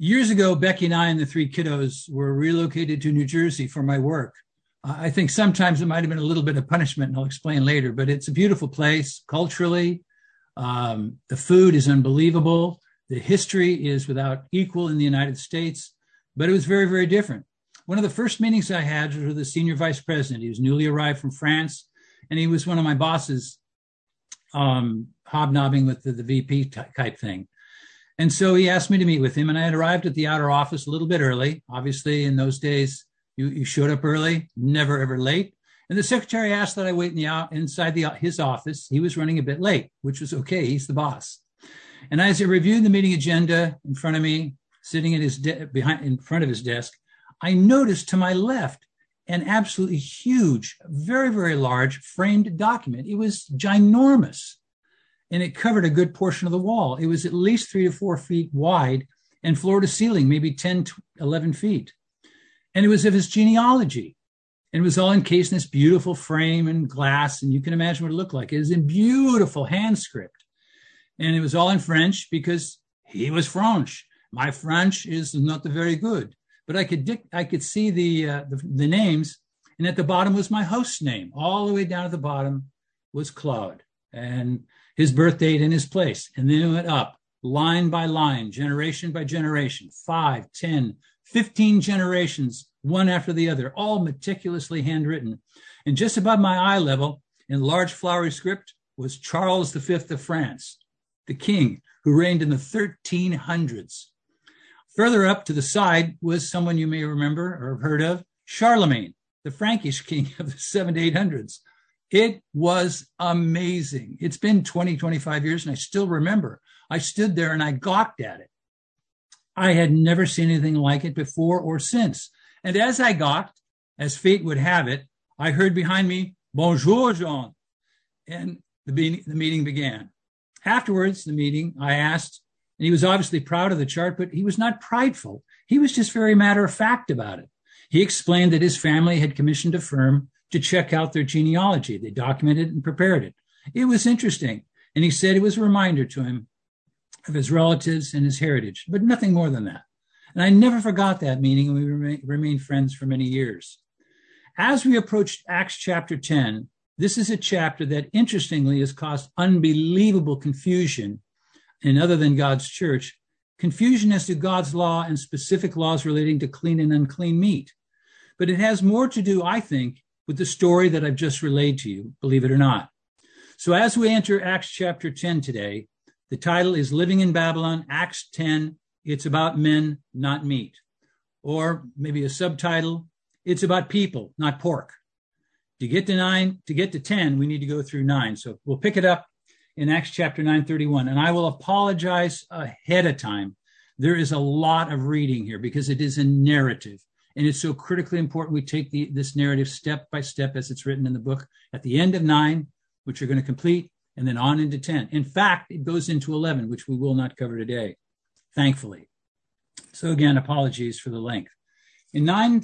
Years ago, Becky and I and the three kiddos were relocated to New Jersey for my work. I think sometimes it might have been a little bit of punishment, and I'll explain later, but it's a beautiful place culturally. The food is unbelievable. The history is without equal in the United States, but it was very, very different. One of the first meetings I had was with the senior vice president. He was newly arrived from France, and he was one of my bosses, hobnobbing with the VP type thing. And so he asked me to meet with him, and I had arrived at the outer office a little bit early. Obviously, in those days, you showed up early, never, ever late. And the secretary asked that I wait inside his office. He was running a bit late, which was okay. He's the boss. And as I reviewed the meeting agenda in front of me, sitting at in front of his desk, I noticed to my left an absolutely huge, very, very large framed document. It was ginormous, and it covered a good portion of the wall. It was at least 3 to 4 feet wide and floor to ceiling, maybe 10 to 11 feet. And it was of his genealogy. And it was all encased in this beautiful frame and glass, and you can imagine what it looked like. It was in beautiful hand script. And it was all in French because he was French. My French is not very good, but I could see the names, and at the bottom was my host's name. All the way down at the bottom was Claude and his birth date and his place. And then it went up line by line, generation by generation, 5, 10, 15 generations, one after the other, all meticulously handwritten. And just above my eye level, in large flowery script, was Charles V of France, the king who reigned in the 1300s. Further up to the side was someone you may remember or have heard of, Charlemagne, the Frankish king of the 700s to 800s. It was amazing. It's been 20, 25 years, and I still remember. I stood there and I gawked at it. I had never seen anything like it before or since. And as I gawked, as fate would have it, I heard behind me, "Bonjour, Jean." And the meeting began. Afterwards, the meeting, I asked, and he was obviously proud of the chart, but he was not prideful. He was just very matter of fact about it. He explained that his family had commissioned a firm to check out their genealogy. They documented and prepared it. It was interesting. And he said it was a reminder to him of his relatives and his heritage, but nothing more than that. And I never forgot that meeting, and we remained friends for many years. As we approached Acts chapter 10, this is a chapter that interestingly has caused unbelievable confusion in other than God's church, confusion as to God's law and specific laws relating to clean and unclean meat. But it has more to do, I think, with the story that I've just relayed to you, believe it or not. So as we enter Acts chapter 10 today, the title is Living in Babylon, Acts 10. It's about men, not meat. Or maybe a subtitle, it's about people, not pork. To get to 10, we need to go through 9. So we'll pick it up in Acts chapter 9:31. And I will apologize ahead of time. There is a lot of reading here because it is a narrative. And it's so critically important we take this narrative step by step as it's written in the book at the end of 9, which you're going to complete, and then on into 10. In fact, it goes into 11, which we will not cover today, thankfully. So again, apologies for the length. In Acts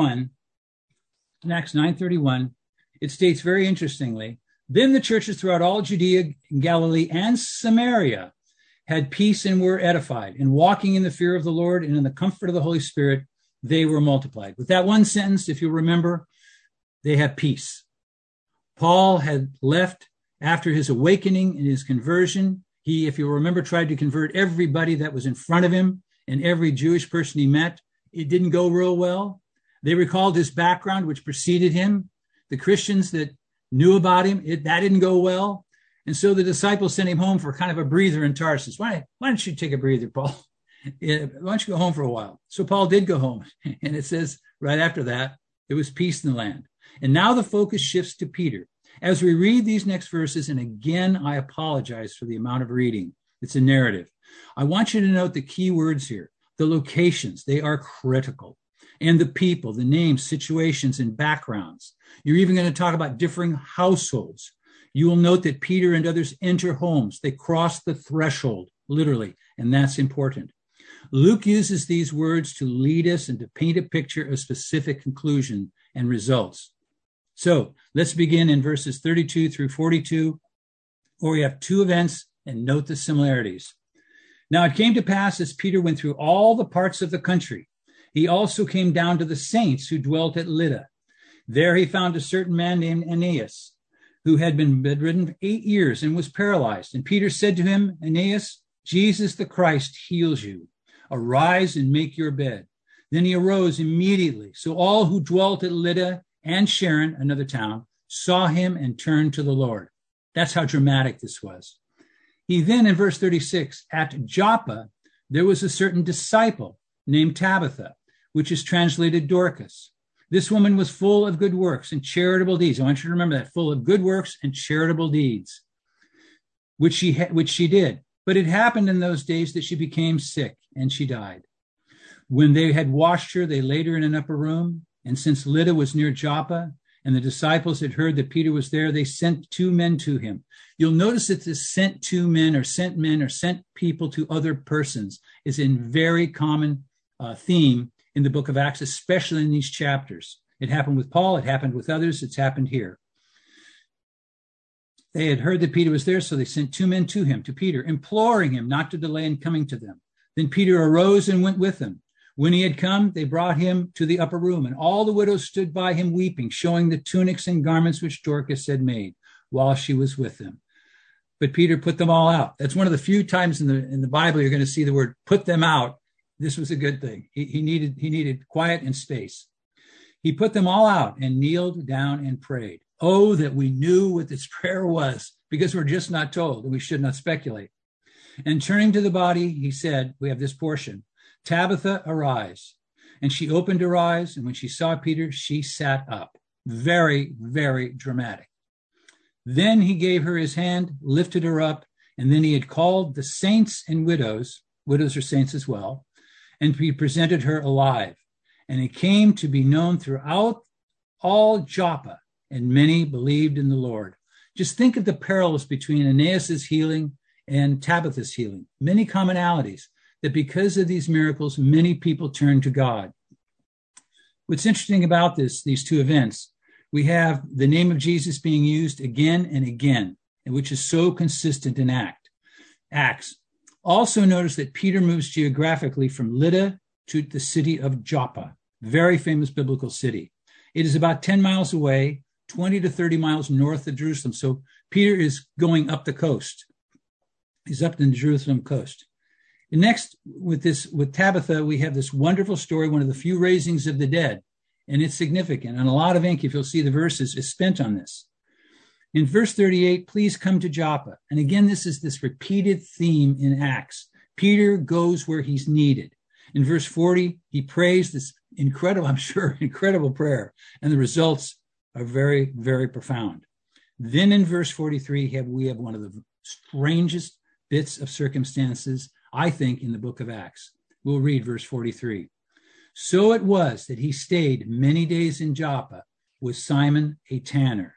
9:31, it states very interestingly, then the churches throughout all Judea, Galilee, and Samaria had peace and were edified, and walking in the fear of the Lord and in the comfort of the Holy Spirit, they were multiplied. With that one sentence, if you remember, they had peace. Paul had left after his awakening and his conversion. He, if you remember, tried to convert everybody that was in front of him and every Jewish person he met. It didn't go real well. They recalled his background, which preceded him. The Christians that knew about him, that didn't go well. And so the disciples sent him home for kind of a breather in Tarsus. Why don't you take a breather, Paul? Why don't you go home for a while? So Paul did go home. And it says right after that, there was peace in the land. And now the focus shifts to Peter. As we read these next verses, and again, I apologize for the amount of reading. It's a narrative. I want you to note the key words here. The locations, they are critical. And the people, the names, situations, and backgrounds. You're even going to talk about differing households. You will note that Peter and others enter homes. They cross the threshold, literally, and that's important. Luke uses these words to lead us and to paint a picture of specific conclusion and results. So let's begin in verses 32 through 42, where we have two events and note the similarities. Now it came to pass as Peter went through all the parts of the country, he also came down to the saints who dwelt at Lydda. There he found a certain man named Aeneas, who had been bedridden 8 years and was paralyzed. And Peter said to him, Aeneas, Jesus the Christ heals you. Arise and make your bed. Then he arose immediately. So all who dwelt at Lydda and Sharon, another town, saw him and turned to the Lord. That's how dramatic this was. He then, in verse 36, at Joppa, there was a certain disciple named Tabitha, which is translated Dorcas. This woman was full of good works and charitable deeds. I want you to remember that, full of good works and charitable deeds, which she did. But it happened in those days that she became sick and she died. When they had washed her, they laid her in an upper room. And since Lydda was near Joppa, and the disciples had heard that Peter was there, they sent 2 men to him. You'll notice that this sent men or sent people to other persons is a very common theme in the book of Acts, especially in these chapters. It happened with Paul, it happened with others, it's happened here. They had heard that Peter was there, so they sent 2 men to him, to Peter, imploring him not to delay in coming to them. Then Peter arose and went with them. When he had come, they brought him to the upper room, and all the widows stood by him weeping, showing the tunics and garments which Dorcas had made while she was with them. But Peter put them all out. That's one of the few times in the Bible you're going to see the word put them out. This was a good thing. He needed quiet and space. He put them all out and kneeled down and prayed. Oh, that we knew what this prayer was, because we're just not told, and we should not speculate. And turning to the body, he said, we have this portion, Tabitha, arise. And she opened her eyes, and when she saw Peter, she sat up. Very, very dramatic. Then he gave her his hand, lifted her up, and then he had called the saints and widows are saints as well, and he presented her alive. And it came to be known throughout all Joppa, and many believed in the Lord. Just think of the parallels between Aeneas's healing and Tabitha's healing. Many commonalities, that because of these miracles, many people turned to God. What's interesting about these 2 events, we have the name of Jesus being used again and again, which is so consistent in Acts. Also notice that Peter moves geographically from Lydda to the city of Joppa, very famous biblical city. It is about 10 miles away, 20 to 30 miles north of Jerusalem. So Peter is going up the coast. He's up in the Jerusalem coast. And next, with Tabitha, we have this wonderful story, one of the few raisings of the dead, and it's significant. And a lot of ink, if you'll see the verses, is spent on this. In verse 38, please come to Joppa. And again, this is this repeated theme in Acts. Peter goes where he's needed. In verse 40, he prays this incredible prayer. And the results are very, very profound. Then in verse 43, we have one of the strangest bits of circumstances, I think, in the book of Acts. We'll read verse 43. So it was that he stayed many days in Joppa with Simon a tanner.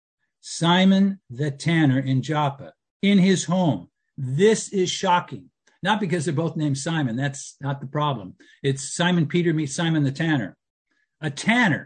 Simon the tanner in Joppa, in his home. This is shocking. Not because they're both named Simon. That's not the problem. It's Simon Peter meets Simon the tanner. A tanner.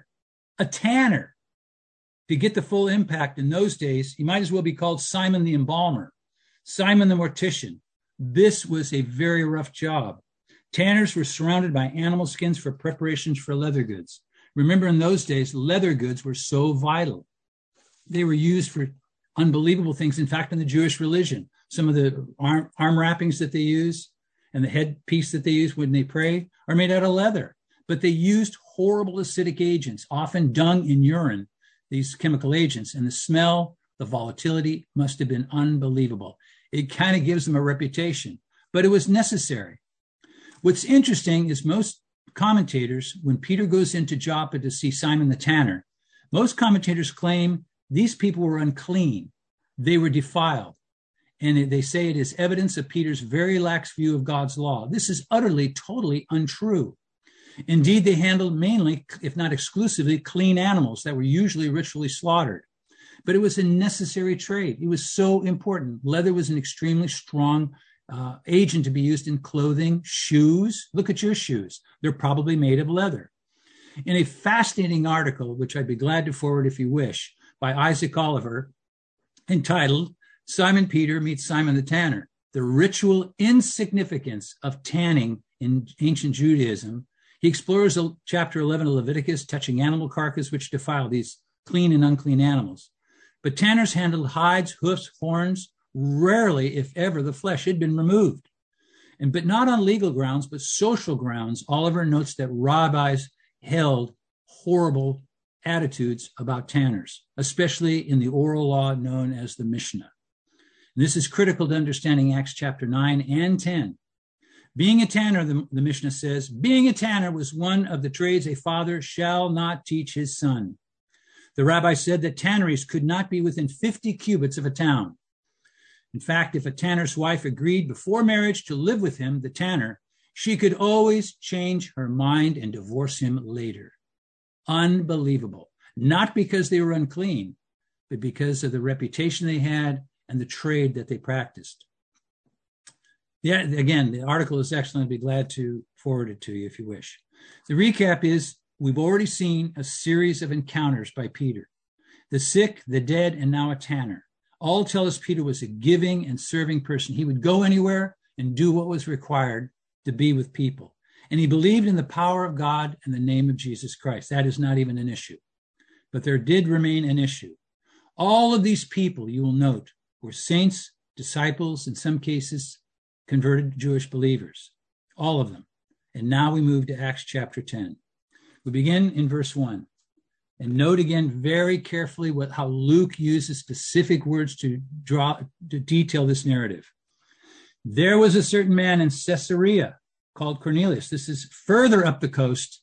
To get the full impact in those days, he might as well be called Simon the embalmer, Simon the mortician. This was a very rough job. Tanners were surrounded by animal skins for preparations for leather goods. Remember, in those days, leather goods were so vital. They were used for unbelievable things. In fact, in the Jewish religion, some of the arm wrappings that they use and the headpiece that they use when they pray are made out of leather. But they used horrible acidic agents, often dung and urine, these chemical agents. And the smell, the volatility must have been unbelievable. It kind of gives them a reputation, but it was necessary. What's interesting is most commentators, when Peter goes into Joppa to see Simon the tanner, most commentators claim these people were unclean. They were defiled. And they say it is evidence of Peter's very lax view of God's law. This is utterly, totally untrue. Indeed, they handled mainly, if not exclusively, clean animals that were usually ritually slaughtered. But it was a necessary trade. It was so important. Leather was an extremely strong agent to be used in clothing, shoes. Look at your shoes. They're probably made of leather. In a fascinating article, which I'd be glad to forward if you wish, by Isaac Oliver, entitled Simon Peter Meets Simon the Tanner, the ritual insignificance of tanning in ancient Judaism, he explores chapter 11 of Leviticus, touching animal carcasses which defile these clean and unclean animals. But tanners handled hides, hoofs, horns. Rarely, if ever, the flesh had been removed. But not on legal grounds, but social grounds. Oliver notes that rabbis held horrible attitudes about tanners, especially in the oral law known as the Mishnah. And this is critical to understanding Acts chapter 9 and 10. Being a tanner, the Mishnah says, being a tanner was one of the trades a father shall not teach his son. The rabbi said that tanneries could not be within 50 cubits of a town. In fact, if a tanner's wife agreed before marriage to live with him, the tanner, she could always change her mind and divorce him later. Unbelievable. Not because they were unclean, but because of the reputation they had and the trade that they practiced. Yeah, again, the article is excellent. I'd be glad to forward it to you if you wish. The recap is we've already seen a series of encounters by Peter. The sick, the dead, and now a tanner. All tell us Peter was a giving and serving person. He would go anywhere and do what was required to be with people. And he believed in the power of God and the name of Jesus Christ. That is not even an issue. But there did remain an issue. All of these people, you will note, were saints, disciples, in some cases, converted Jewish believers. All of them. And now we move to Acts chapter 10. We begin in verse 1. And note again very carefully how Luke uses specific words to detail this narrative. There was a certain man in Caesarea called Cornelius. This is further up the coast,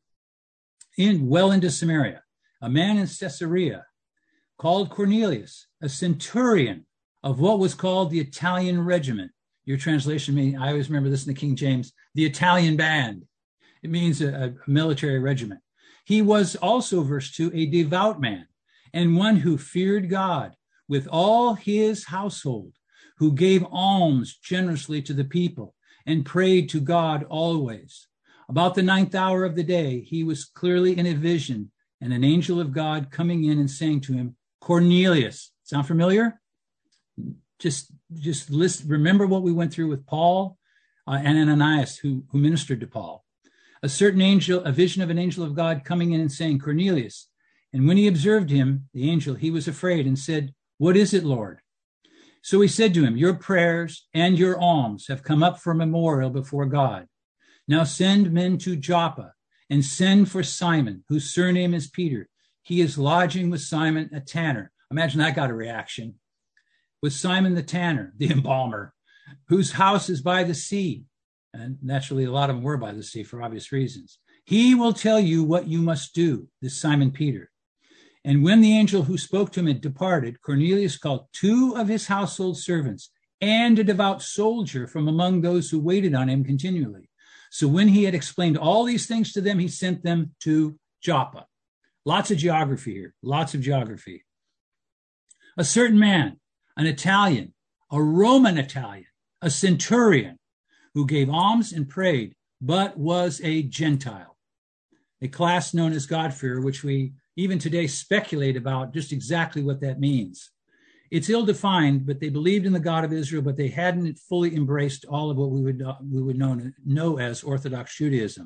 well into Samaria. A man in Caesarea called Cornelius, a centurion of what was called the Italian regiment. Your translation means, I always remember this in the King James, the Italian band. It means a military regiment. He was also, verse 2, a devout man and one who feared God with all his household, who gave alms generously to the people and prayed to God always. About the 9th hour of the day, he was clearly in a vision, and an angel of God coming in and saying to him, Cornelius. Sound familiar? Just remember what we went through with Paul and Ananias, who ministered to Paul. A certain angel, a vision of an angel of God coming in and saying, Cornelius. And when he observed him, the angel, he was afraid and said, what is it, Lord? So he said to him, your prayers and your alms have come up for a memorial before God. Now send men to Joppa and send for Simon, whose surname is Peter. He is lodging with Simon, a tanner. Imagine that got a reaction. With Simon the tanner, the embalmer, whose house is by the sea. And naturally, a lot of them were by the sea for obvious reasons. He will tell you what you must do, this Simon Peter. And when the angel who spoke to him had departed, Cornelius called 2 of his household servants and a devout soldier from among those who waited on him continually. So when he had explained all these things to them, he sent them to Joppa. Lots of geography here, lots of geography. A certain man, an Italian, a Roman Italian, a centurion, who gave alms and prayed, but was a Gentile, a class known as God-fearer, which we even today speculate about just exactly what that means. It's ill-defined, but they believed in the God of Israel, but they hadn't fully embraced all of what we would know as Orthodox Judaism.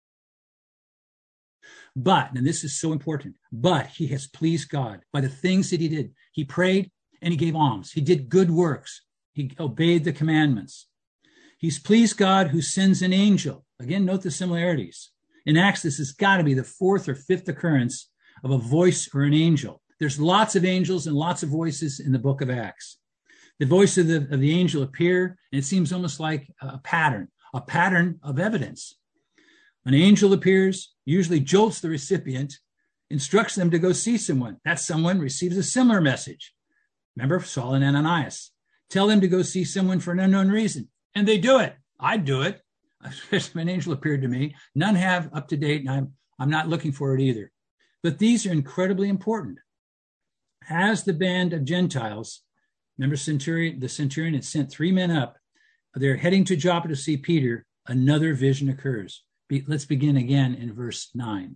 But, and this is so important, but he has pleased God by the things that he did. He prayed and he gave alms. He did good works. He obeyed the commandments. He's pleased God who sends an angel. Again, note the similarities. In Acts, this has got to be the 4th or 5th occurrence of a voice or an angel. There's lots of angels and lots of voices in the book of Acts. The voice of the angel appear, and it seems almost like a pattern of evidence. An angel appears, usually jolts the recipient, instructs them to go see someone. That someone receives a similar message. Remember Saul and Ananias. Tell them to go see someone for an unknown reason. And they do it. I'd do it. An angel appeared to me. None have up to date, and I'm not looking for it either. But these are incredibly important. As the band of Gentiles, remember the centurion had sent 3 men up. They're heading to Joppa to see Peter. Another vision occurs. Let's begin again in verse 9.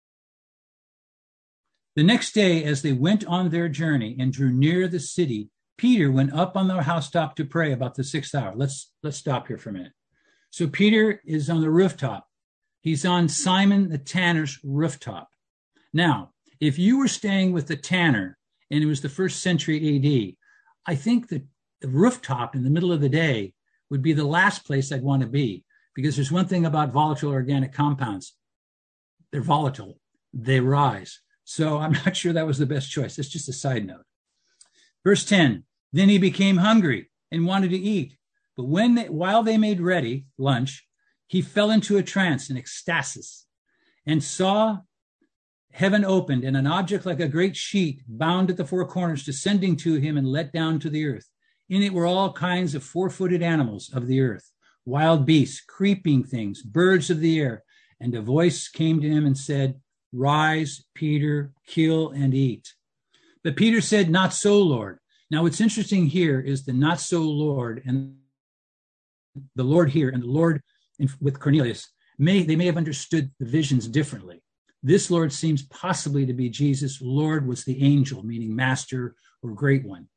The next day, as they went on their journey and drew near the city, Peter went up on the housetop to pray about the 6th hour. Let's stop here for a minute. So Peter is on the rooftop. He's on Simon the tanner's rooftop. Now, if you were staying with the tanner and it was the 1st century AD, I think that the rooftop in the middle of the day would be the last place I'd want to be, because there's one thing about volatile organic compounds. They're volatile. They rise. So I'm not sure that was the best choice. It's just a side note. Verse 10, then he became hungry and wanted to eat. But while they made ready lunch, he fell into a trance, an ecstasis, and saw heaven opened and an object like a great sheet bound at the 4 corners descending to him and let down to the earth. In it were all kinds of 4-footed animals of the earth, wild beasts, creeping things, birds of the air. And a voice came to him and said, rise, Peter, kill and eat. But Peter said, not so, Lord. Now, what's interesting here is the not so, Lord, and the Lord here and the Lord with Cornelius, they may have understood the visions differently. This Lord seems possibly to be Jesus. Lord was the angel, meaning master or great one.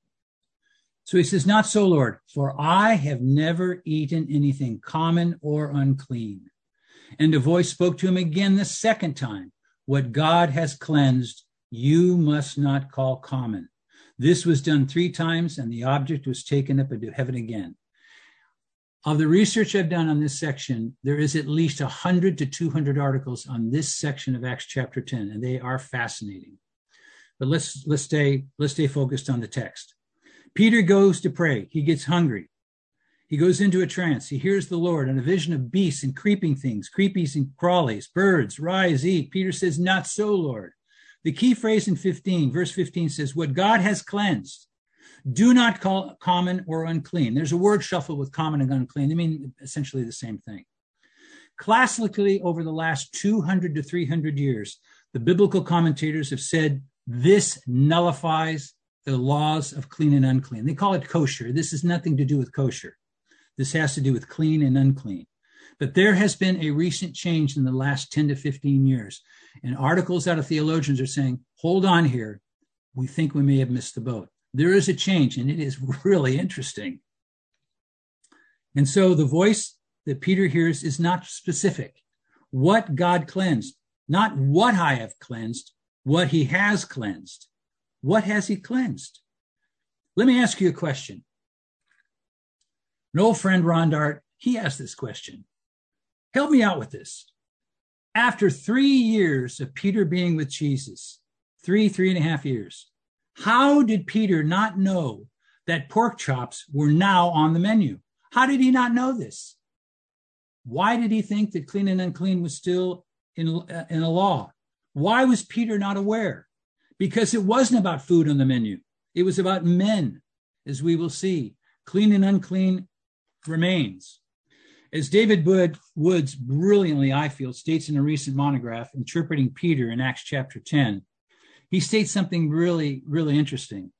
So he says, not so, Lord, for I have never eaten anything common or unclean. And a voice spoke to him again the 2nd time. What God has cleansed, you must not call common. This was done 3 times, and the object was taken up into heaven again. Of the research I've done on this section, there is at least 100 to 200 articles on this section of Acts chapter 10, and they are fascinating. But let's stay focused on the text. Peter goes to pray. He gets hungry. He goes into a trance. He hears the Lord and a vision of beasts and creeping things, creepies and crawlies, birds, rise, eat. Peter says, not so, Lord. The key phrase in verse 15 says, what God has cleansed, do not call common or unclean. There's a word shuffle with common and unclean. They mean essentially the same thing. Classically, over the last 200 to 300 years, the biblical commentators have said this nullifies the laws of clean and unclean. They call it kosher. This has nothing to do with kosher. This has to do with clean and unclean. But there has been a recent change in the last 10 to 15 years. And articles out of theologians are saying, hold on here. We think we may have missed the boat. There is a change, and it is really interesting. And so the voice that Peter hears is not specific. What God cleansed, not what I have cleansed, what he has cleansed. What has he cleansed? Let me ask you a question. An old friend, Ron Dart, he asked this question. Help me out with this. After 3 years of Peter being with Jesus, 3.5 years, how did Peter not know that pork chops were now on the menu? How did he not know this? Why did he think that clean and unclean was still in a law? Why was Peter not aware? Because it wasn't about food on the menu. It was about men, as we will see. Clean and unclean remains. As David Woods brilliantly, I feel, states in a recent monograph interpreting Peter in Acts chapter 10, he states something really, really interesting.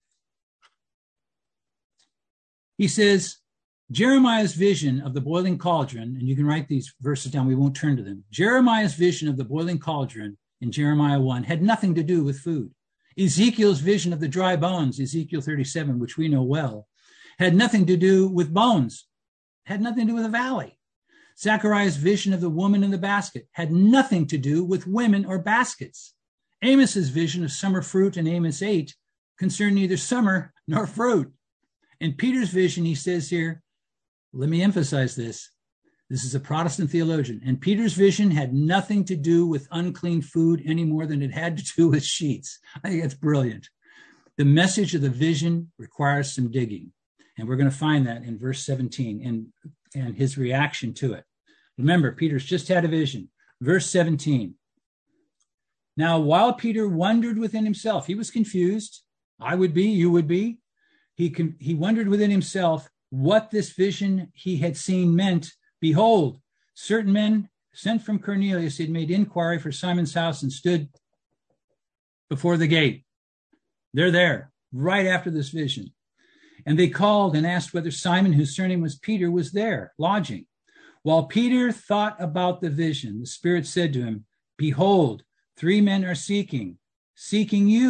He says, Jeremiah's vision of the boiling cauldron, and you can write these verses down, we won't turn to them. Jeremiah's vision of the boiling cauldron in Jeremiah 1 had nothing to do with food. Ezekiel's vision of the dry bones, Ezekiel 37, which we know well, had nothing to do with bones, had nothing to do with a valley. Zechariah's vision of the woman in the basket had nothing to do with women or baskets. Amos's vision of summer fruit in Amos 8 concerned neither summer nor fruit. In Peter's vision, he says here, let me emphasize this. This is a Protestant theologian. And Peter's vision had nothing to do with unclean food any more than it had to do with sheets. I think that's brilliant. The message of the vision requires some digging. And we're going to find that in verse 17 and his reaction to it. Remember, Peter's just had a vision. Verse 17. Now, while Peter wondered within himself, he was confused. I would be, you would be. He wondered within himself what this vision he had seen meant. Behold, certain men sent from Cornelius had made inquiry for Simon's house and stood before the gate. They're there right after this vision. And they called and asked whether Simon, whose surname was Peter, was there, lodging. While Peter thought about the vision, the Spirit said to him, Behold, 3 men are seeking you.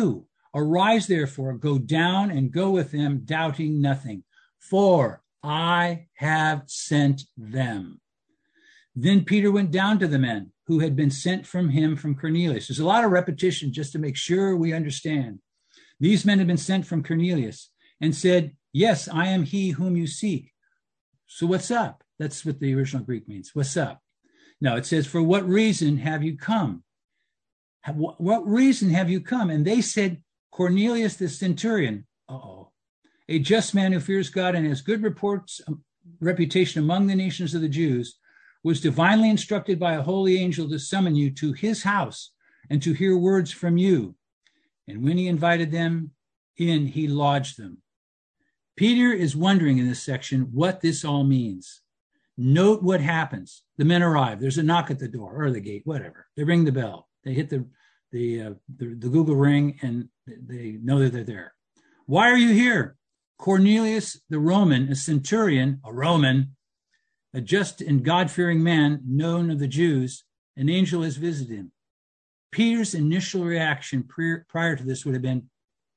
Arise, therefore, go down and go with them, doubting nothing, for I have sent them. Then Peter went down to the men who had been sent from him from Cornelius. There's a lot of repetition just to make sure we understand. These men had been sent from Cornelius and said, yes, I am he whom you seek. So what's up? That's what the original Greek means. What's up? No, it says, for what reason have you come? What reason have you come? And they said, Cornelius the centurion, a just man who fears God and has good reputation among the nations of the Jews, was divinely instructed by a holy angel to summon you to his house and to hear words from you. And when he invited them in, he lodged them. Peter is wondering in this section what this all means. Note what happens. The men arrive. There's a knock at the door or the gate, whatever. They ring the bell. They hit the Google ring, and they know that they're there. Why are you here? Cornelius the Roman, a centurion, a Roman, a just and God-fearing man known of the Jews, an angel has visited him. Peter's initial reaction prior to this would have been,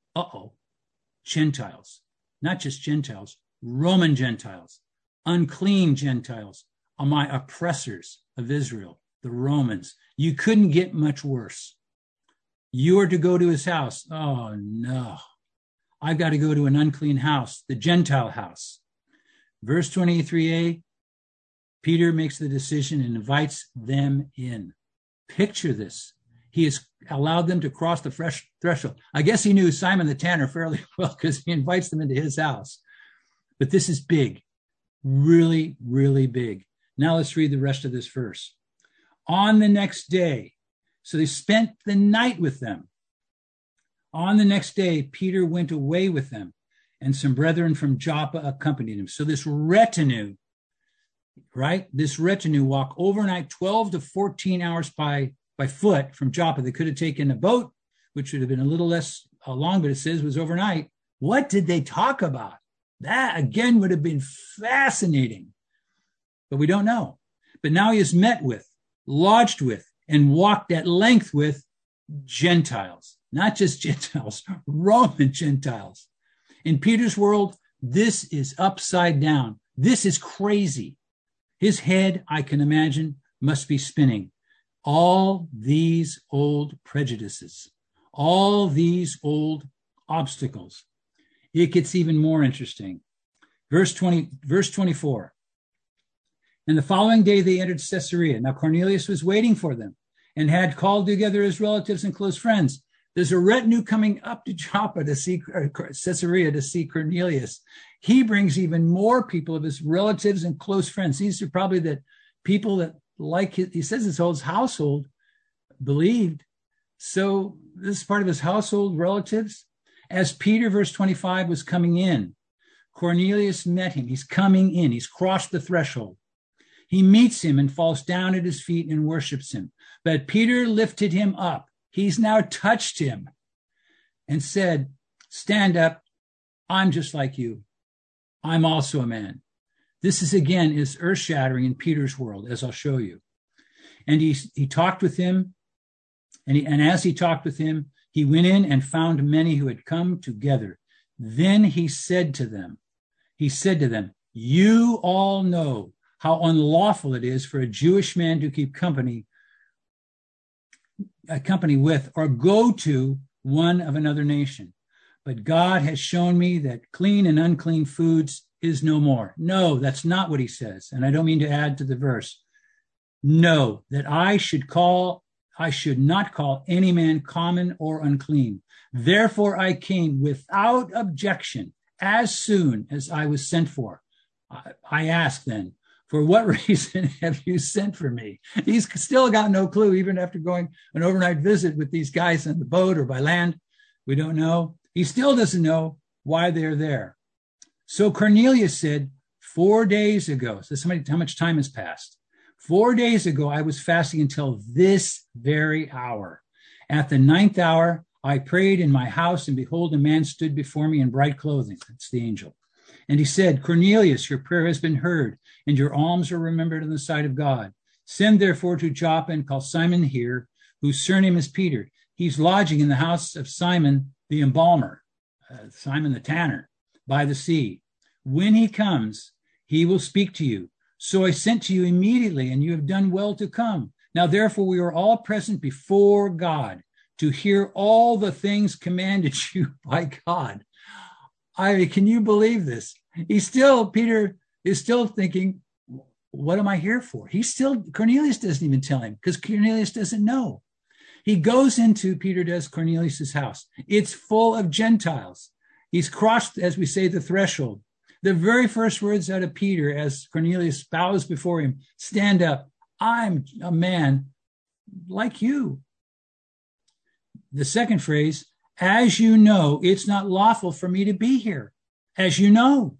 Gentiles. Not just Gentiles, Roman Gentiles, unclean Gentiles are my oppressors of Israel, the Romans. You couldn't get much worse. You are to go to his house. Oh, no. I've got to go to an unclean house, the Gentile house. Verse 23a, Peter makes the decision and invites them in. Picture this. He has allowed them to cross the threshold. I guess he knew Simon the Tanner fairly well because he invites them into his house. But this is big, really, really big. Now let's read the rest of this verse. On the next day, so they spent the night with them. On the next day, Peter went away with them, and some brethren from Joppa accompanied him. So this retinue, right? This retinue walk overnight 12 to 14 hours by foot from Joppa. They could have taken a boat, which would have been a little less long, but it says it was overnight. What did they talk about? That, again, would have been fascinating. But we don't know. But now he is met with, lodged with, and walked at length with Gentiles. Not just Gentiles, Roman Gentiles. In Peter's world, this is upside down. This is crazy. His head, I can imagine, must be spinning. All these old prejudices, all these old obstacles. It gets even more interesting. Verse 24. And the following day they entered Caesarea. Now Cornelius was waiting for them and had called together his relatives and close friends. There's a retinue coming up to Joppa to see Caesarea to see Cornelius. He brings even more people of his relatives and close friends. These are probably the people that he says his whole household believed. So this is part of his household relatives. As Peter, verse 25, was coming in, Cornelius met him. He's coming in. He's crossed the threshold. He meets him and falls down at his feet and worships him. But Peter lifted him up. He's now touched him and said, stand up. I'm just like you. I'm also a man. This is earth-shattering in Peter's world, as I'll show you. And he talked with him, and as he talked with him, he went in and found many who had come together. Then he said to them, you all know how unlawful it is for a Jewish man to keep company with or go to one of another nation. But God has shown me that clean and unclean foods is no more. No, that's not what he says. And I don't mean to add to the verse. No, that I should not call any man common or unclean. Therefore I came without objection as soon as I was sent for. I asked then, for what reason have you sent for me? He's still got no clue, even after going an overnight visit with these guys on the boat or by land. We don't know. He still doesn't know why they're there. So Cornelius said, 4 days ago, so how much time has passed? 4 days ago, I was fasting until this very hour. At the 9th hour, I prayed in my house, and behold, a man stood before me in bright clothing. That's the angel. And he said, Cornelius, your prayer has been heard, and your alms are remembered in the sight of God. Send therefore to Joppa and call Simon here, whose surname is Peter. He's lodging in the house of Simon, the embalmer, Simon the tanner, by the sea. When he comes, he will speak to you. So I sent to you immediately, and you have done well to come. Now, therefore, we are all present before God to hear all the things commanded you by God. Can you believe this? Peter is still thinking, what am I here for? Cornelius doesn't even tell him because Cornelius doesn't know. He goes into, Peter does, Cornelius's house. It's full of Gentiles. He's crossed, as we say, the threshold. The very first words out of Peter as Cornelius bows before him, stand up. I'm a man like you. The second phrase, as you know, it's not lawful for me to be here. As you know,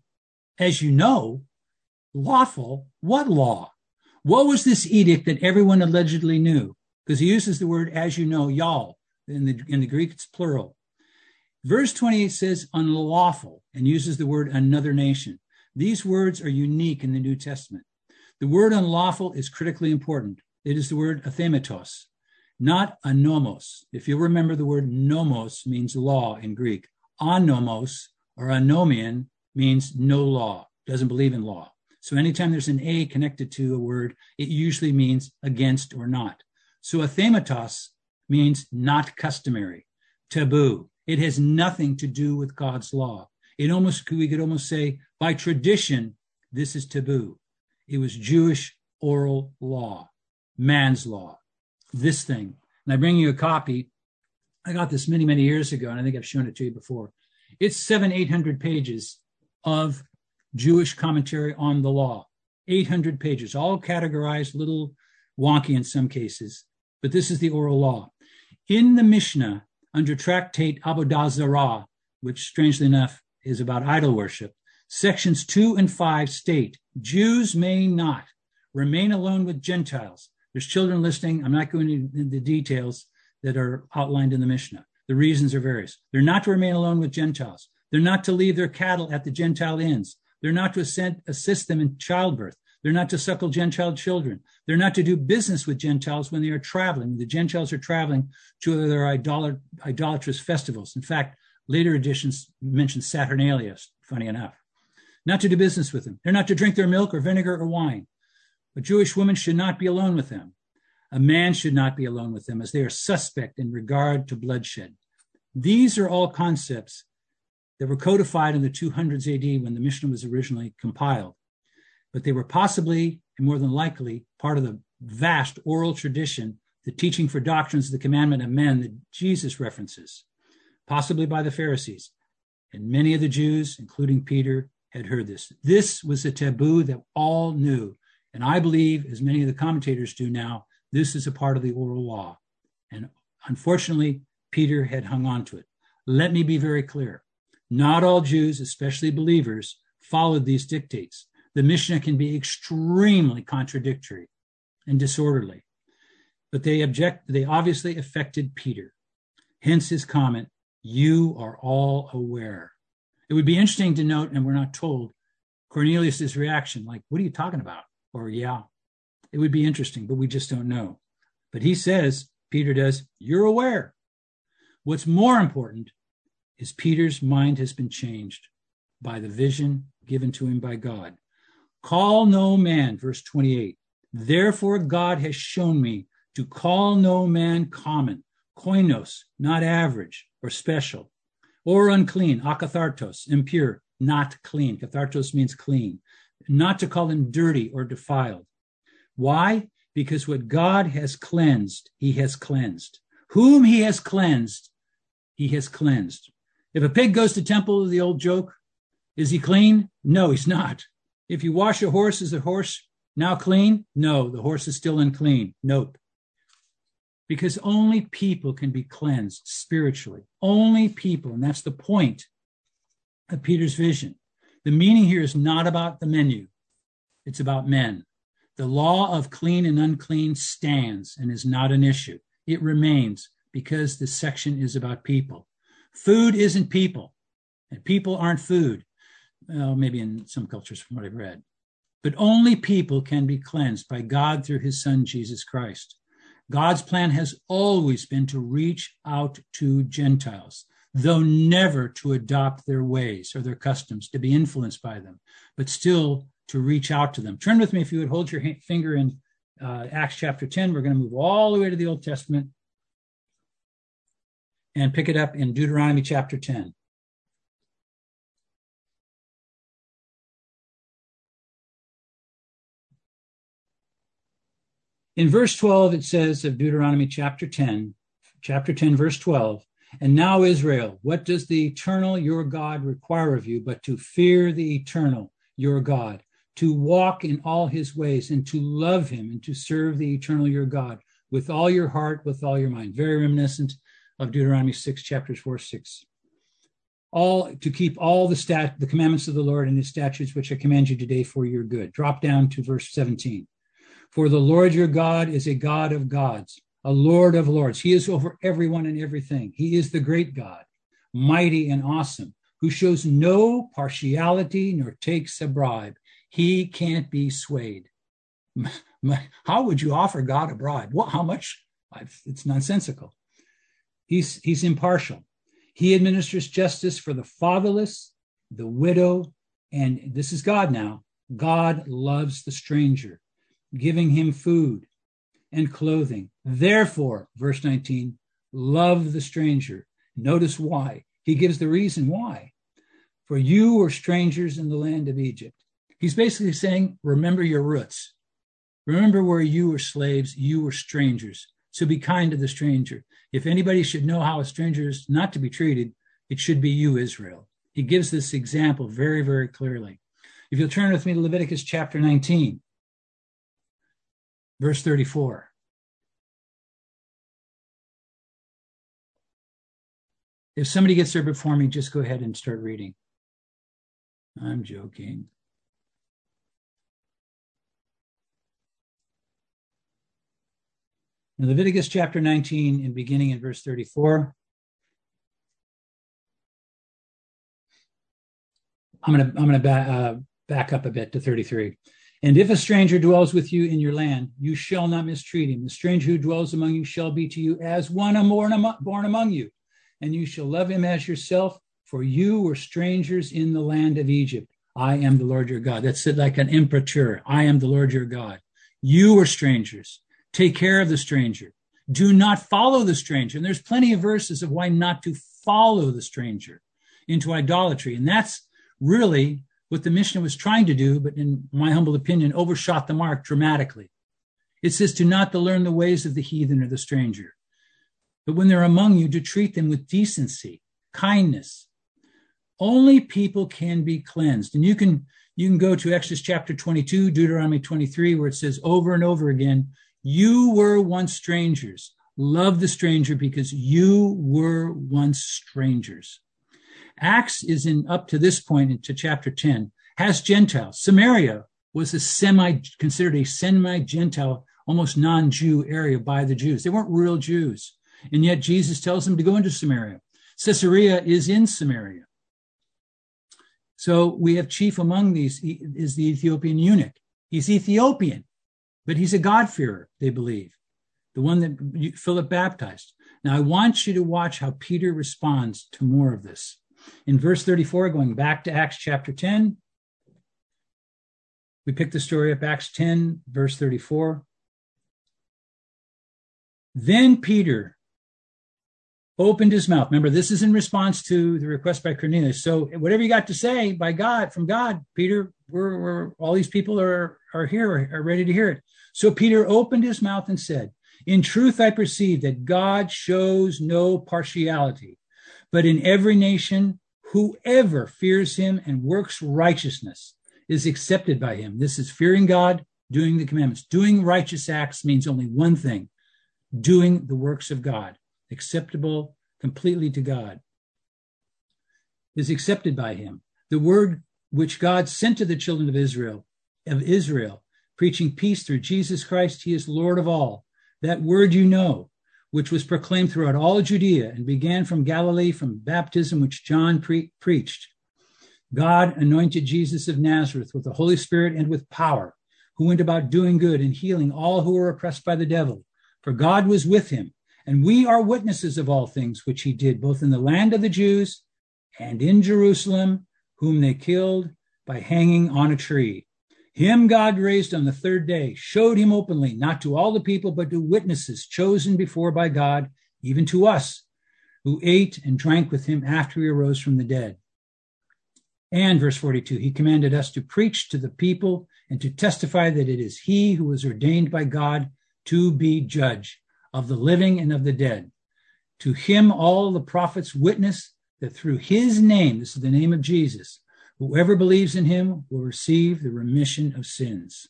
lawful, what law? What was this edict that everyone allegedly knew? Because he uses the word, as you know, y'all. In the Greek, it's plural. Verse 28 says unlawful and uses the word another nation. These words are unique in the New Testament. The word unlawful is critically important. It is the word athematos, not anomos. If you remember, the word nomos means law in Greek. Anomos or anomian means no law, doesn't believe in law. So anytime there's an A connected to a word, it usually means against or not. So athematos means not customary, taboo. It has nothing to do with God's law. We could almost say, by tradition, this is taboo. It was Jewish oral law, man's law, this thing. And I bring you a copy. I got this many, many years ago, and I think I've shown it to you before. It's 700-800 pages of Jewish commentary on the law. 800 pages, all categorized, a little wonky in some cases. But this is the oral law. In the Mishnah, under tractate Avodah Zarah, which strangely enough is about idol worship, sections 2 and 5 state, Jews may not remain alone with Gentiles. There's children listening. I'm not going into the details that are outlined in the Mishnah. The reasons are various. They're not to remain alone with Gentiles. They're not to leave their cattle at the Gentile inns. They're not to assist them in childbirth. They're not to suckle Gentile children. They're not to do business with Gentiles when they are traveling. The Gentiles are traveling to their idolatrous festivals. In fact, later editions mention Saturnalia, funny enough. Not to do business with them. They're not to drink their milk or vinegar or wine. A Jewish woman should not be alone with them. A man should not be alone with them, as they are suspect in regard to bloodshed. These are all concepts that were codified in the 200s AD when the Mishnah was originally compiled. But they were possibly, and more than likely, part of the vast oral tradition, the teaching for doctrines of the commandment of men that Jesus references, possibly by the Pharisees. And many of the Jews, including Peter, had heard this. This was a taboo that all knew. And I believe, as many of the commentators do now, this is a part of the oral law. And unfortunately, Peter had hung on to it. Let me be very clear. Not all Jews, especially believers, followed these dictates. The Mishnah can be extremely contradictory and disorderly. But they obviously affected Peter. Hence his comment, you are all aware. It would be interesting to note, and we're not told, Cornelius' reaction, like, what are you talking about? Or, yeah, it would be interesting, but we just don't know. But he says, Peter does, you're aware. What's more important is Peter's mind has been changed by the vision given to him by God. Call no man, verse 28. Therefore God has shown me to call no man common, koinos, not average or special, or unclean, akathartos, impure, not clean. Kathartos means clean. Not to call him dirty or defiled. Why? Because what God has cleansed, he has cleansed. Whom he has cleansed, he has cleansed. If a pig goes to temple, the old joke, is he clean? No, he's not. If you wash a horse, is the horse now clean? No, the horse is still unclean. Nope. Because only people can be cleansed spiritually. Only people, and that's the point of Peter's vision. The meaning here is not about the menu. It's about men. The law of clean and unclean stands and is not an issue. It remains because this section is about people. Food isn't people, and people aren't food. Well, maybe in some cultures from what I've read. But only people can be cleansed by God through his son, Jesus Christ. God's plan has always been to reach out to Gentiles. though never to adopt their ways or their customs, to be influenced by them, but still to reach out to them. Turn with me, if you would, hold your finger in Acts chapter 10. We're going to move all the way to the Old Testament and pick it up in Deuteronomy chapter 10. In verse 12, it says of Deuteronomy chapter 10, verse 12, and now, Israel, what does the eternal your God require of you but to fear the eternal your God, to walk in all his ways, and to love him, and to serve the eternal your God with all your heart, with all your mind. Very reminiscent of Deuteronomy 6, chapters 4, 6. All to keep all the commandments of the Lord and his statutes, which I command you today for your good. Drop down to verse 17. For the Lord your God is a God of gods, a Lord of lords. He is over everyone and everything. He is the great God, mighty and awesome, who shows no partiality nor takes a bribe. He can't be swayed. How would you offer God a bribe? What? How much? It's nonsensical. He's impartial. He administers justice for the fatherless, the widow, and this is God now. God loves the stranger, giving him food and clothing. Therefore, verse 19, love the stranger. Notice why. He gives the reason why. For you were strangers in the land of Egypt. He's basically saying, remember your roots. Remember where you were slaves, you were strangers. So be kind to the stranger. If anybody should know how a stranger is not to be treated, it should be you, Israel. He gives this example very, very clearly. If you'll turn with me to Leviticus chapter 19, verse 34. If somebody gets there before me, just go ahead and start reading. I'm joking. In Leviticus chapter 19, and beginning in verse 34, I'm going to back up a bit to 33. And if a stranger dwells with you in your land, you shall not mistreat him. The stranger who dwells among you shall be to you as one born among you, and you shall love him as yourself, for you were strangers in the land of Egypt. I am the Lord your God. That's it, like an imprimatur. I am the Lord your God. You were strangers. Take care of the stranger. Do not follow the stranger. And there's plenty of verses of why not to follow the stranger into idolatry. And that's really what the Mishnah was trying to do, but in my humble opinion, overshot the mark dramatically. It says to not to learn the ways of the heathen or the stranger, but when they're among you, to treat them with decency, kindness. Only people can be cleansed. And you can go to Exodus chapter 22, Deuteronomy 23, where it says over and over again, you were once strangers. Love the stranger because you were once strangers. Acts is up to this point into chapter 10, has Gentiles. Samaria was considered a semi-Gentile, almost non-Jew area by the Jews. They weren't real Jews. And yet Jesus tells them to go into Samaria. Caesarea is in Samaria. So we have chief among these is the Ethiopian eunuch. He's Ethiopian, but he's a God-fearer, they believe, the one that Philip baptized. Now, I want you to watch how Peter responds to more of this. In verse 34, going back to Acts chapter 10, we pick the story up, Acts 10, verse 34. Then Peter opened his mouth. Remember, this is in response to the request by Cornelius. So whatever you got to say by God, from God, Peter, we're all these people are here, are ready to hear it. So Peter opened his mouth and said, in truth, I perceive that God shows no partiality, but in every nation, whoever fears him and works righteousness is accepted by him. This is fearing God, doing the commandments. Doing righteous acts means only one thing, doing the works of God, acceptable completely to God, is accepted by him. The word which God sent to the children of Israel, preaching peace through Jesus Christ, he is Lord of all. That word you know, which was proclaimed throughout all Judea and began from Galilee, from baptism which John preached. God anointed Jesus of Nazareth with the Holy Spirit and with power, who went about doing good and healing all who were oppressed by the devil. For God was with him. And we are witnesses of all things which he did, both in the land of the Jews and in Jerusalem, whom they killed by hanging on a tree. Him God raised on the third day, showed him openly, not to all the people, but to witnesses chosen before by God, even to us, who ate and drank with him after he arose from the dead. And verse 42, he commanded us to preach to the people and to testify that it is he who was ordained by God to be judge of the living and of the dead. To him all the prophets witness that through his name, this is the name of Jesus, whoever believes in him will receive the remission of sins.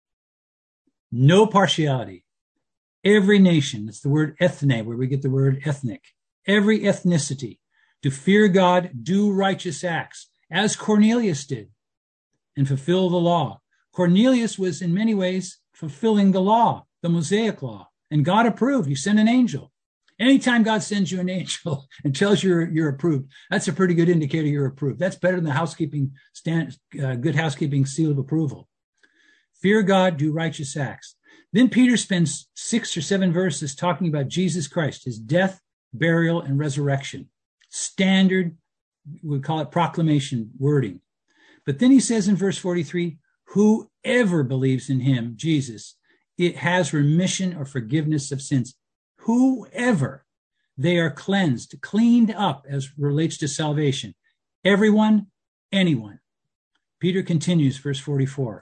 No partiality. Every nation, it's the word ethne, where we get the word ethnic. Every ethnicity, to fear God, do righteous acts, as Cornelius did, and fulfill the law. Cornelius was in many ways fulfilling the law, the Mosaic law, and God approved. He sent an angel. Anytime God sends you an angel and tells you you're approved, that's a pretty good indicator you're approved. That's better than the good housekeeping seal of approval. Fear God, do righteous acts. Then Peter spends 6 or 7 verses talking about Jesus Christ, his death, burial, and resurrection. Standard, we call it proclamation wording. But then he says in verse 43, whoever believes in him, Jesus, it has remission or forgiveness of sins. Whoever, they are cleansed, cleaned up as relates to salvation. Everyone, anyone. Peter continues, verse 44.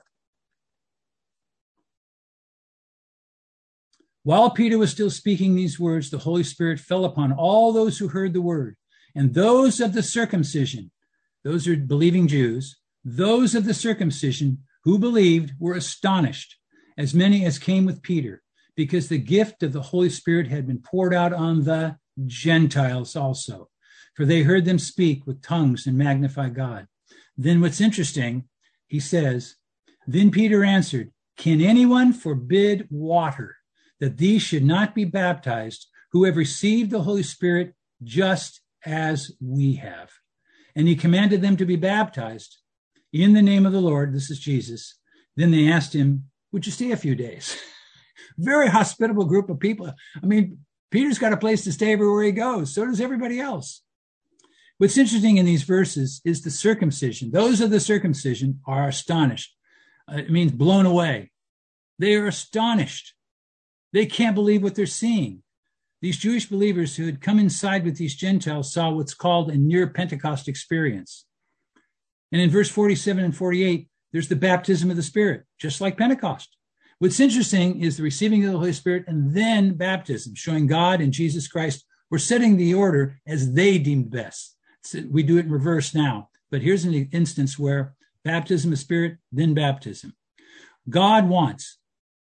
While Peter was still speaking these words, the Holy Spirit fell upon all those who heard the word, and those of the circumcision, those are believing Jews, those of the circumcision who believed were astonished, as many as came with Peter, because the gift of the Holy Spirit had been poured out on the Gentiles also, for they heard them speak with tongues and magnify God. Then what's interesting, he says, then Peter answered, can anyone forbid water, that these should not be baptized, who have received the Holy Spirit just as we have? And he commanded them to be baptized in the name of the Lord. This is Jesus. Then they asked him, would you stay a few days? Very hospitable group of people. I mean, Peter's got a place to stay everywhere he goes. So does everybody else. What's interesting in these verses is the circumcision. Those of the circumcision are astonished. It means blown away. They are astonished. They can't believe what they're seeing. These Jewish believers who had come inside with these Gentiles saw what's called a near Pentecost experience. And in verse 47 and 48, there's the baptism of the Spirit, just like Pentecost. What's interesting is the receiving of the Holy Spirit and then baptism, showing God and Jesus Christ were setting the order as they deemed best. So we do it in reverse now, but here's an instance where baptism of Spirit, then baptism. God wants,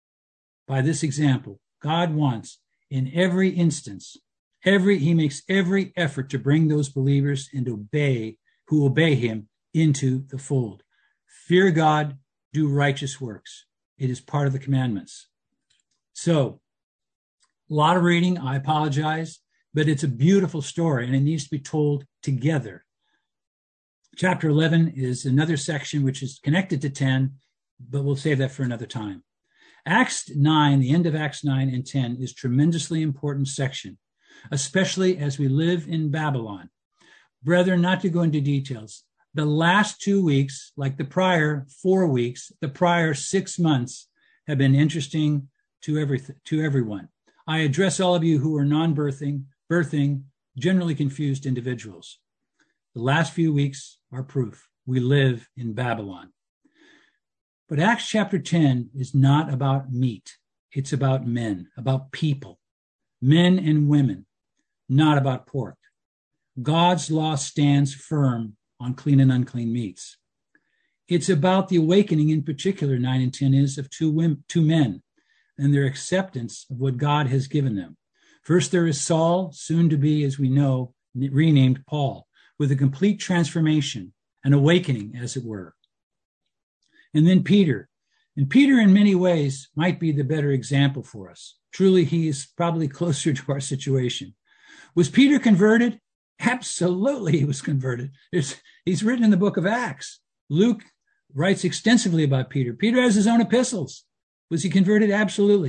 by this example, God wants in every instance, he makes every effort to bring those believers and who obey him into the fold. Fear God, do righteous works. It is part of the commandments. So, a lot of reading, I apologize, but it's a beautiful story and it needs to be told together. Chapter 11 is another section which is connected to 10, but we'll save that for another time. Acts 9, the end of Acts 9 and 10 is a tremendously important section, especially as we live in Babylon. Brethren, not to go into details, the last 2 weeks, like the prior 4 weeks, the prior 6 months have been interesting to everyone. I address all of you who are non-birthing, generally confused individuals. The last few weeks are proof. We live in Babylon. But Acts chapter 10 is not about meat. It's about men, about people, men and women, not about pork. God's law stands firm on clean and unclean meats. It's about the awakening, in particular, 9 and 10 is of two men and their acceptance of what God has given them. First, there is Saul, soon to be, as we know, renamed Paul, with a complete transformation, an awakening, as it were. And then Peter. And Peter, in many ways, might be the better example for us. Truly, he is probably closer to our situation. Was Peter converted? Absolutely, he was converted. He's written in the book of Acts. Luke writes extensively about Peter. Peter has his own epistles. Was he converted? Absolutely.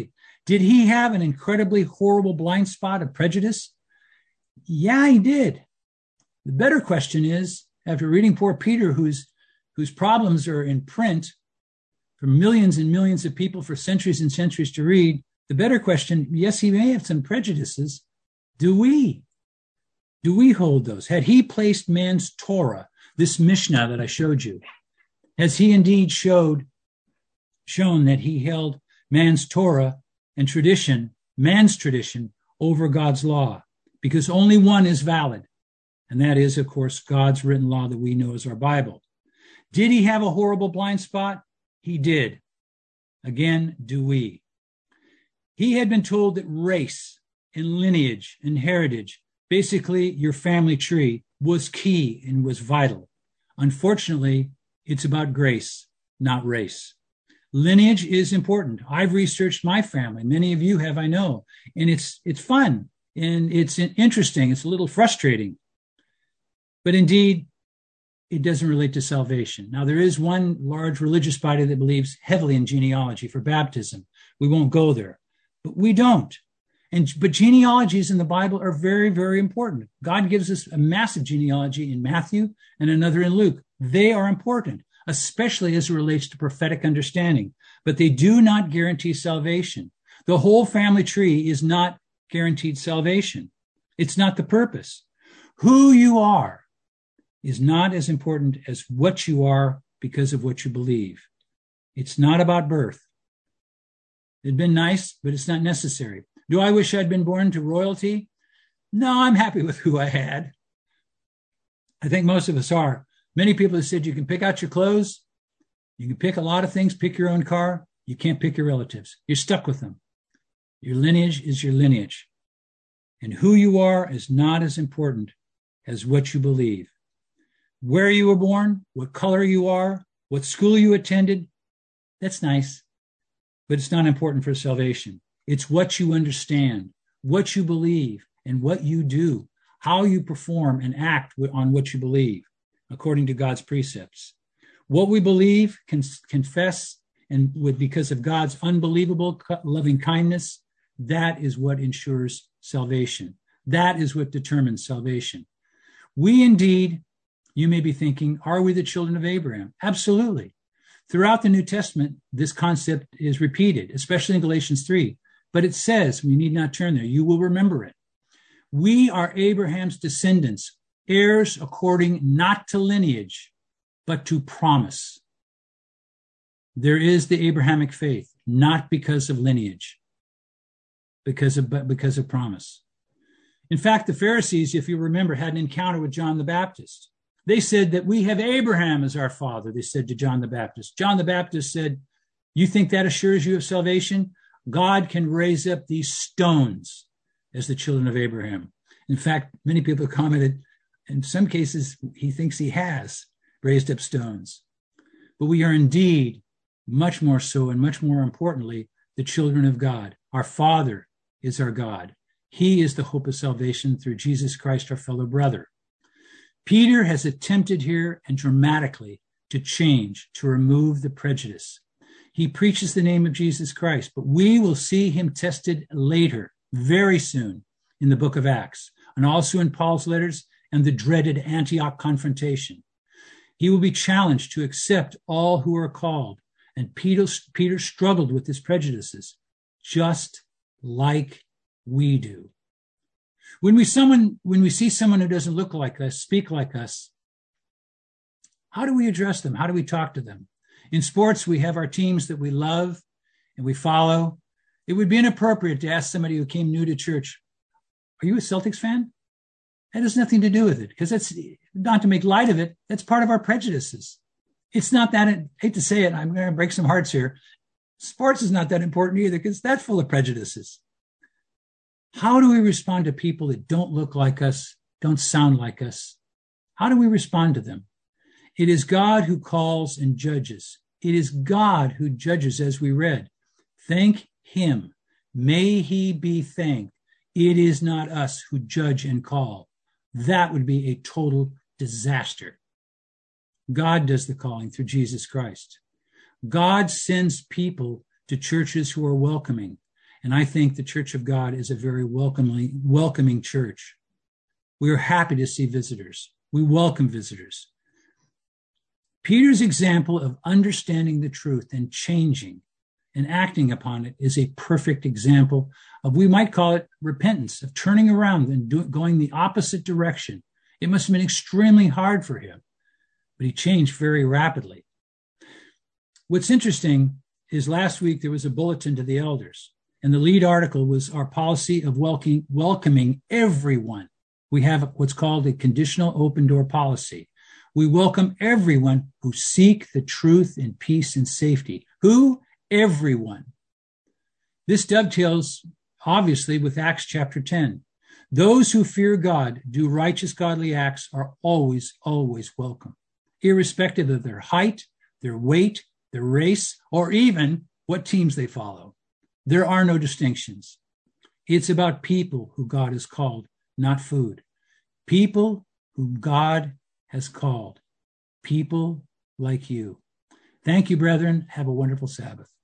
Did he have an incredibly horrible blind spot of prejudice? Yeah, he did. The better question is, after reading poor Peter, whose problems are in print for millions and millions of people for centuries and centuries to read, the better question, yes, he may have some prejudices. Do we hold those? Had he placed man's Torah, this Mishnah that I showed you, has he indeed shown that he held man's Torah and tradition, man's tradition, over God's law? Because only one is valid. And that is, of course, God's written law that we know as our Bible. Did he have a horrible blind spot? He did. Again, do we? He had been told that race and lineage and heritage, basically your family tree, was key and was vital. Unfortunately, it's about grace, not race. Lineage is important. I've researched my family. Many of you have, I know. And it's fun and it's interesting. It's a little frustrating. But indeed, it doesn't relate to salvation. Now, there is one large religious body that believes heavily in genealogy for baptism. We won't go there, but we don't. But genealogies in the Bible are very, very important. God gives us a massive genealogy in Matthew and another in Luke. They are important, especially as it relates to prophetic understanding, but they do not guarantee salvation. The whole family tree is not guaranteed salvation. It's not the purpose. Who you are is not as important as what you are because of what you believe. It's not about birth. It'd been nice, but it's not necessary. Do I wish I'd been born to royalty? No, I'm happy with who I had. I think most of us are. Many people have said you can pick out your clothes, you can pick a lot of things, pick your own car, you can't pick your relatives. You're stuck with them. Your lineage is your lineage. And who you are is not as important as what you believe. Where you were born, what color you are, what school you attended, that's nice, but it's not important for salvation. It's what you understand, what you believe, and what you do, how you perform and act on what you believe, according to God's precepts. What we believe, confess, and because of God's unbelievable loving kindness, that is what ensures salvation. That is what determines salvation. We indeed, you may be thinking, are we the children of Abraham? Absolutely. Throughout the New Testament, this concept is repeated, especially in Galatians 3. But it says, we need not turn there, you will remember it. We are Abraham's descendants, heirs according not to lineage, but to promise. There is the Abrahamic faith, not because of lineage, but because of promise. In fact, the Pharisees, if you remember, had an encounter with John the Baptist. They said that we have Abraham as our father, they said to John the Baptist. John the Baptist said, you think that assures you of salvation? God can raise up these stones as the children of Abraham. In fact, many people commented, in some cases, he thinks he has raised up stones. But we are indeed much more so and much more importantly, the children of God. Our Father is our God. He is the hope of salvation through Jesus Christ, our fellow brother. Peter has attempted here and dramatically to change, to remove the prejudice. He preaches the name of Jesus Christ, but we will see him tested later, very soon, in the book of Acts, and also in Paul's letters and the dreaded Antioch confrontation. He will be challenged to accept all who are called, and Peter struggled with his prejudices, just like we do. When we see someone who doesn't look like us, speak like us, how do we address them? How do we talk to them? In sports, we have our teams that we love and we follow. It would be inappropriate to ask somebody who came new to church, are you a Celtics fan? That has nothing to do with it, because that's not to make light of it. That's part of our prejudices. It's not that, I hate to say it, I'm going to break some hearts here. Sports is not that important either, because that's full of prejudices. How do we respond to people that don't look like us, don't sound like us? How do we respond to them? It is God who calls and judges. It is God who judges, as we read. Thank him. May he be thanked. It is not us who judge and call. That would be a total disaster. God does the calling through Jesus Christ. God sends people to churches who are welcoming And I think the Church of God is a very welcoming church. We are happy to see visitors. We welcome visitors. Peter's example of understanding the truth and changing and acting upon it is a perfect example of, we might call it repentance, of turning around and going the opposite direction. It must have been extremely hard for him, but he changed very rapidly. What's interesting is last week there was a bulletin to the elders, and the lead article was our policy of welcoming everyone. We have what's called a conditional open door policy. We welcome everyone who seek the truth in peace and safety. Who? Everyone. This dovetails, obviously, with Acts chapter 10. Those who fear God, do righteous, godly acts, are always, always welcome, irrespective of their height, their weight, their race, or even what teams they follow. There are no distinctions. It's about people who God has called, not food. People whom God has called. People like you. Thank you, brethren. Have a wonderful Sabbath.